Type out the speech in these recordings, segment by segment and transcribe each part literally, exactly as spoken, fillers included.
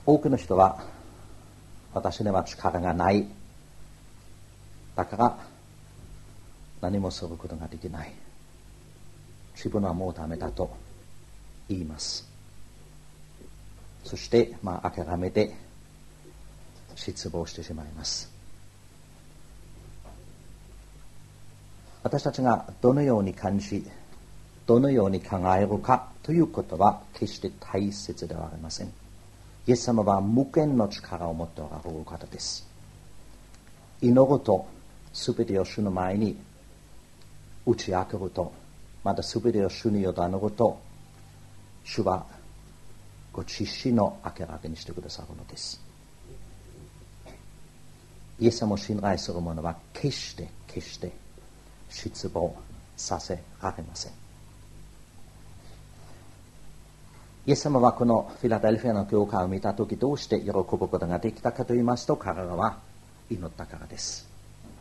多くの人は私には力がない、だから何もすることができない、自分はもうダメだと言います。そして、まあ、諦めて失望してしまいます。私たちがどのように感じ、どのように考えるかということは決して大切ではありません。イエス様は無限の力を持っておられる方です。祈るとすべてを主の前に打ち明けると、またすべてを主に委ねると、主はご自身の明らかにしてくださるのです。イエス様を信頼する者は決して決して失望させられません。イエス様はこのフィラデルフィアの教会を見たとき、どうして喜ぶことができたかと言いますと、彼らは祈ったからです。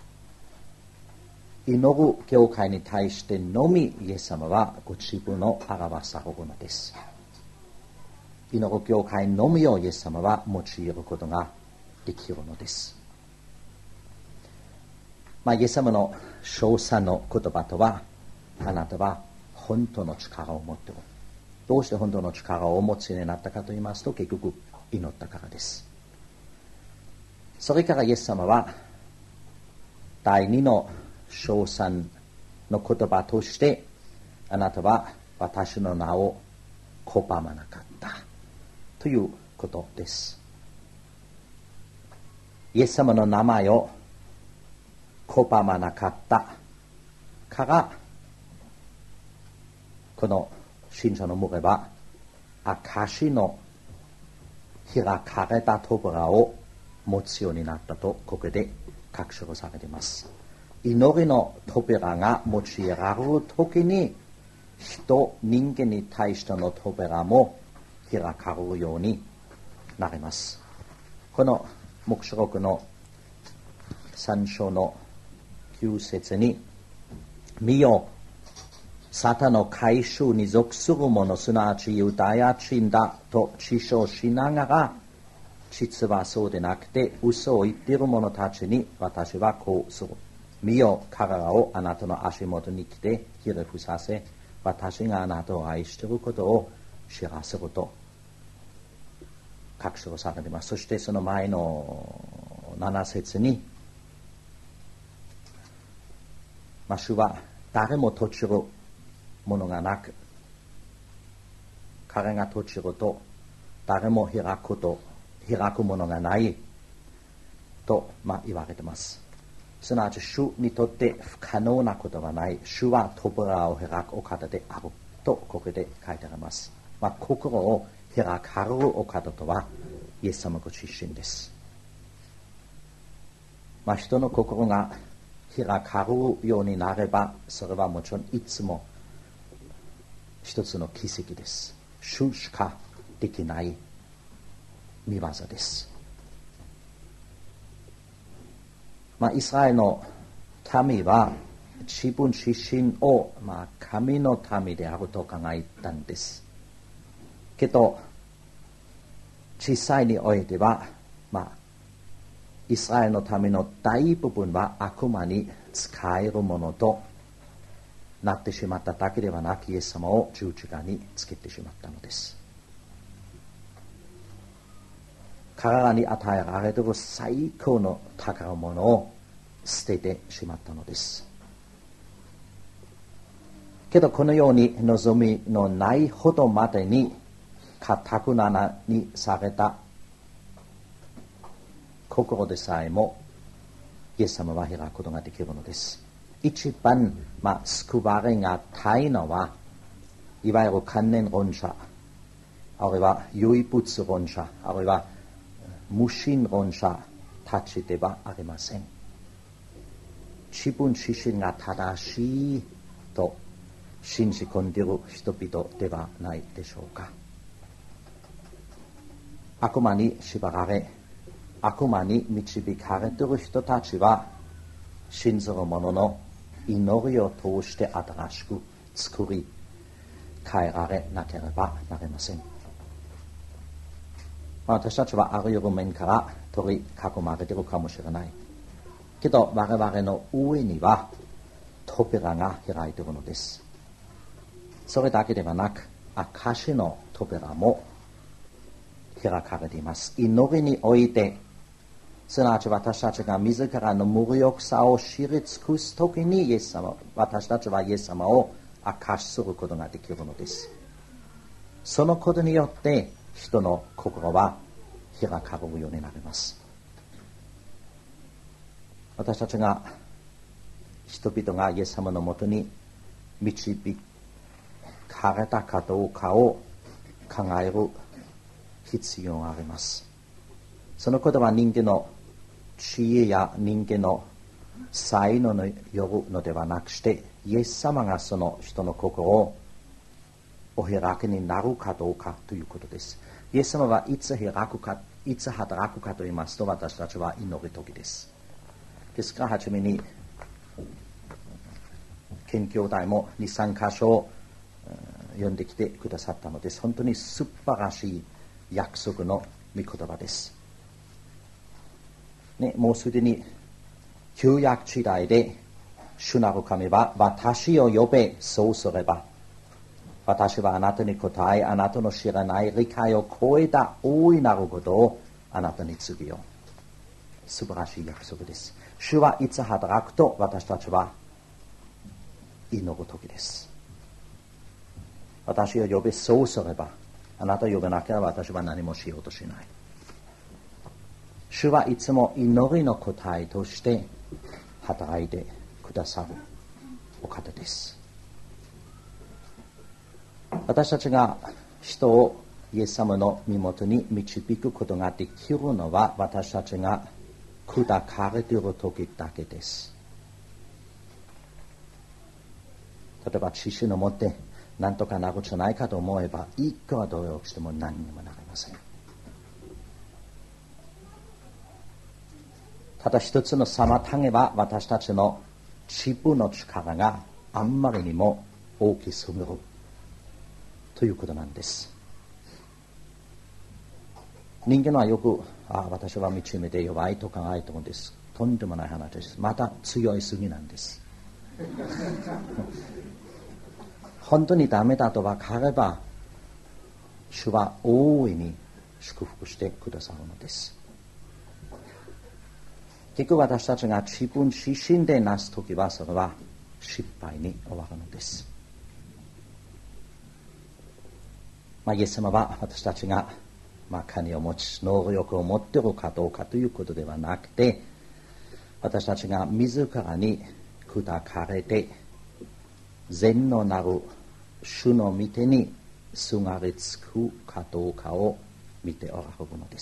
祈る教会に対してのみイエス様はご自分を表されるのです。祈る教会のみをイエス様は用いることができるのです。まあ、イエス様の称賛の言葉とは、あなたは本当の力を持っている。どうして本当の力をお持ちになったかと言いますと、結局祈ったからです。それからイエス様は第二の称賛の言葉として、あなたは私の名を拒まなかったということです。イエス様の名前を拒まなかったから、この信者の群れは証の開かれた扉を持つようになったと、ここで確証されています。祈りの扉が用いられるときに、人、人間に対しての扉も開かれるようになります。この黙示録の三章の九節に、見よ、サタンの改宗に属する者、すなわちユダヤ人だと自称しながら、実はそうでなくて嘘を言っている者たちに私はこうする。見よ、彼らをあなたの足元に来てひれ伏させ、私があなたを愛していることを知らせると確証されています。そしてその前のなな節に、まあ、主は誰も閉じるものがなく、彼が閉じると誰も開くと開くものがないと、まあ、言われています。すなわち主にとって不可能なことはない。主は扉を開くお方であるとここで書いてあります。まあ、心を開かれるお方とはイエス様ご自身です。まあ、人の心が開かれるようになれば、それはもちろんいつも一つの奇跡です。主しかできない見業です。まあ、イスラエルの民は自分自身を、まあ、神の民であると考えたんです。けど実際においては、まあ、イスラエルの民の大部分は悪魔に使えるものとなってしまっただけではなく、イエス様を十字架につけてしまったのです。彼らに与えられている最高の宝物を捨ててしまったのです。けどこのように望みのないほどまでに堅くなにされた心でさえもイエス様は開くことができるのです。一番、まあ、救われがたいのは、いわゆる観念論者、あるいは唯物論者、あるいは無神論者たちではありません。自分自身が正しいと信じ込んでいる人々ではないでしょうか。悪魔に縛られ、悪魔に導かれている人たちは、信ずる者の祈りを通して新しく作り変えられなければなりません。 まあ、私たちはあらゆる面から取り囲まれているかもしれない。けど我々の上には扉が開いているのです。それだけではなく、証の扉も開かれています。祈りにおいて、すなわち私たちが自らの無力さを知り尽くすときにイエス様、私たちはイエス様を証しすることができるのです。そのことによって人の心は開かれるようになります。私たちが人々がイエス様のもとに導かれたかどうかを考える必要があります。そのことは人間の知恵や人間の才能によるのではなくして、イエス様がその人の心をお開きになるかどうかということです。イエス様はいつ開くか、いつ働くかと言いますと、私たちは祈る時です。ですからはじめに県兄弟もに、さん箇所読んできてくださったのです。本当に素晴らしい約束の御言葉です、ね、もうすでに旧約時代で主なる神は私を呼べ、そうすれば私はあなたに答え、あなたの知らない理解を超えた大いなることをあなたに告げよう。素晴らしい約束です。主はいつ働くと私たちは祈る時です。私を呼べ、そうすれば、あなたを呼べなければ私は何もしようとしない。主はいつも祈りの答えとして働いてくださるお方です。私たちが人をイエス様の身元に導くことができるのは、私たちが砕かれている時だけです。例えば知識を持って何とかなるじゃないかと思えば、いくら努力しても何にもなりません。ただ一つの妨げは、私たちの自分の力があんまりにも大きすぎるということなんです。人間はよく、ああ私は道目で弱いと考えてるんです。とんでもない話です。また強いすぎなんです本当にダメだと分かれば、主は大いに祝福してくださるのです。結局私たちが自分自身でなすときは、それは失敗に終わるのです。まあ、イエス様は私たちが、まあ、金を持ち能力を持っているかどうかということではなくて、私たちが自らに砕かれて善のなる主の御手にすがりつくかどうかを見ておられるのです。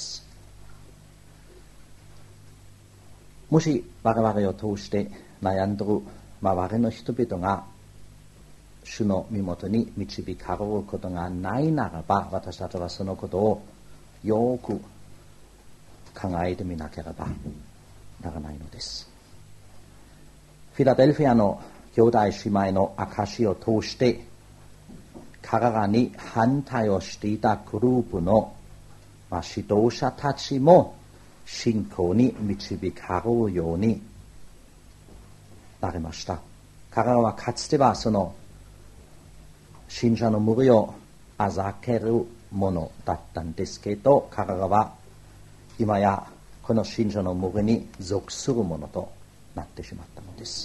もし我々を通して悩んでいる周りの人々が主の身元に導かれることがないならば、私たちはそのことをよく考えてみなければならないのです。フィラデルフィアの兄弟姉妹の証を通して、彼らに反対をしていたグループの、まあ、指導者たちも信仰に導かれるようになりました。彼らはかつてはその信者の無理をあざけるものだったんですけど、彼らは今やこの信者の無理に属するものとなってしまったのです。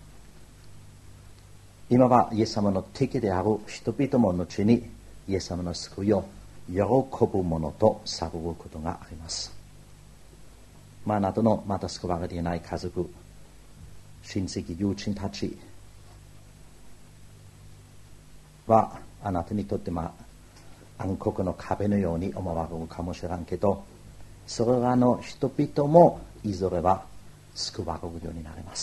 今はイエス様の敵である人々も後にイエス様の救いを喜ぶものと探ることがあります。まあ、あなたのまだ救われていない家族、親戚、友人たちはあなたにとってまあ暗黒の壁のように思われるかもしれんけど、それらの人々もいずれは救われるようになります。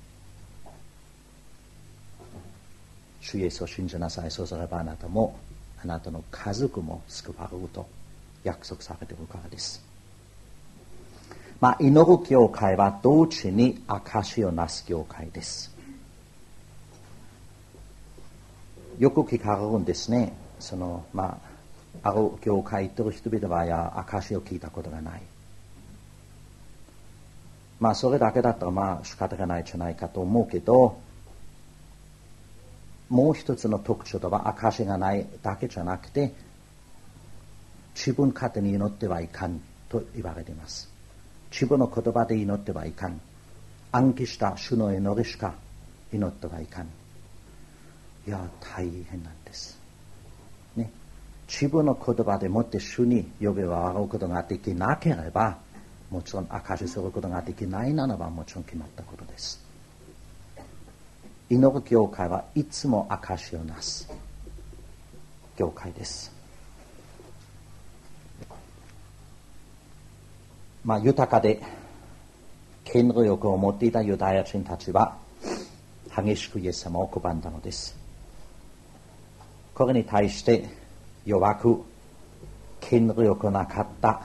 主イエスを信じなさい。そうすればあなたもあなたの家族も救われると約束されているからです。まあ、祈る教会は同時に証をなす教会です。よく聞かれるんですね。そのまあある教会行ってる人々はや証を聞いたことがない。まあそれだけだったらまあ仕方がないじゃないかと思うけど、もう一つの特徴とは証がないだけじゃなくて、自分勝手に祈ってはいかんと言われています。自分の言葉で祈ってはいかん。暗記した主の祈りしか祈ってはいかん。いや大変なんです、ね、自分の言葉でもって主に呼び笑うことができなければ、もちろん証しすることができないならばもちろん決まったことです。祈る教会はいつも証しをなす教会です。まあ豊かで権力を持っていたユダヤ人たちは激しくイエス様を拒んだのです。これに対して弱く権力なかった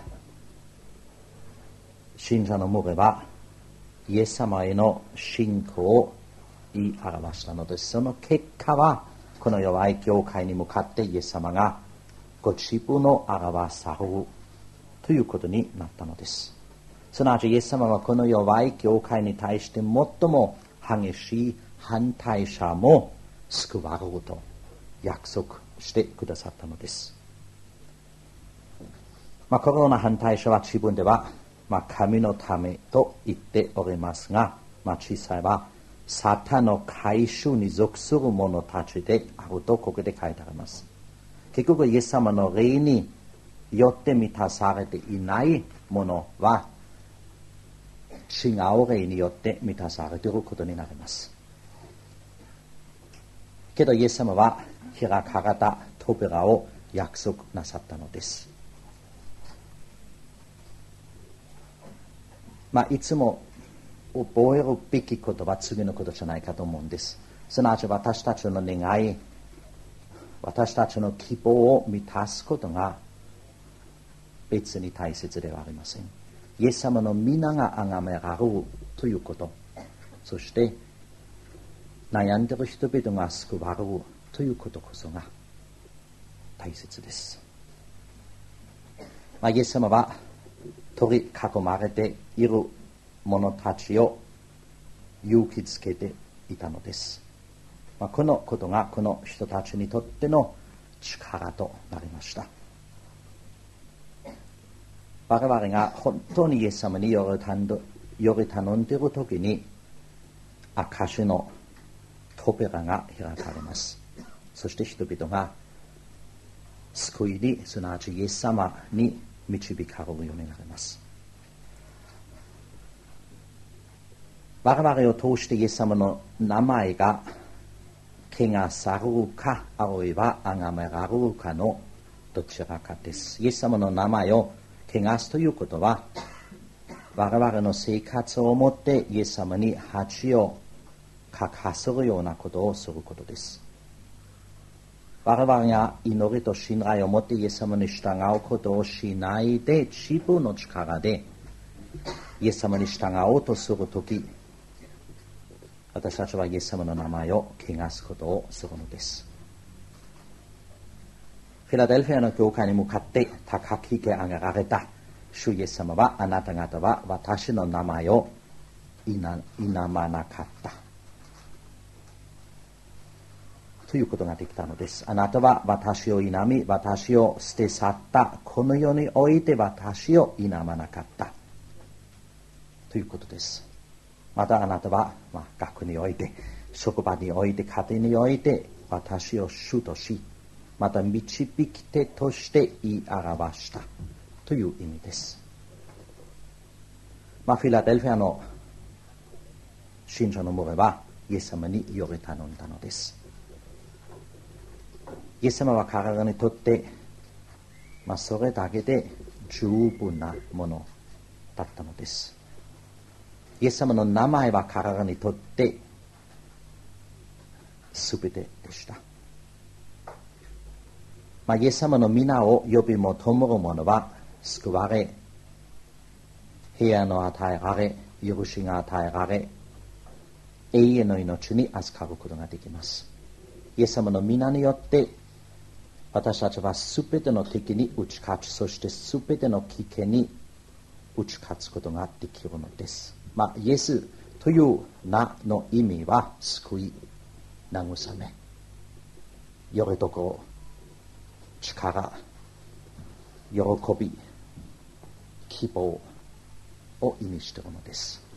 信者の群れはイエス様への信仰を言い表したのです。その結果はこの弱い教会に向かってイエス様がご自分を表されるということになったのです。すなわちイエス様はこの弱い教会に対して最も激しい反対者も救われると約束してくださったのです。まあ、このような反対者は自分では、まあ、神のためと言っておりますが、まあ、実際はサタンの改宗に属する者たちであるとここで書いてあります。結局イエス様の霊によって満たされていない者は違う霊によって満たされていることになります。けどイエス様は開かれた扉を約束なさったのです。まあいつも覚えるべきことは次のことじゃないかと思うんです。すなわち私たちの願い、私たちの希望を満たすことが別に大切ではありません。イエス様の皆が崇められるということ、そして悩んでいる人々が救われるということこそが大切です。まあ、イエス様は取り囲まれている者たちを勇気づけていたのです。まあ、このことがこの人たちにとっての力となりました。我々が本当にイエス様により頼んでいるときに証の扉が開かれます。そして人々が救いに、すなわちイエス様に導かれるようになります。我々を通してイエス様の名前が汚されるか、あるいは崇められるかのどちらかです。イエス様の名前を汚すということは、我々の生活をもってイエス様に恥をかかせるようなことをすることです。我々が祈りと信頼を持ってイエス様に従うことをしないで、自分の力でイエス様に従おうとするとき、私たちはイエス様の名前を汚すことをするのです。フィラデルフィアの教会に向かって高き上げられた主イエス様は、あなた方は私の名前を否まなかったということができたのです。あなたは私を否み、私を捨て去った。この世において私を否まなかったということです。またあなたは、まあ、学において、職場において、家庭において私を主とし、また導き手として言い表したという意味です。まあ、フィラデルフィアの信者の群れはイエス様により頼んだのです。イエス様は彼らにとって、まあ、それだけで十分なものだったのです。イエス様の名前は彼らにとってすべてでした。まあ、イエス様の皆を呼び求める者は救われ、平安の与えられ、許しが与えられ、永遠の命に預かることができます。イエス様の皆によって私たちはすべての敵に打ち勝ち、そしてすべての危険に打ち勝つことができるのです。まあ、イエスという名の意味は救い、慰め、よりどころ、力、喜び、希望を意味しているのです。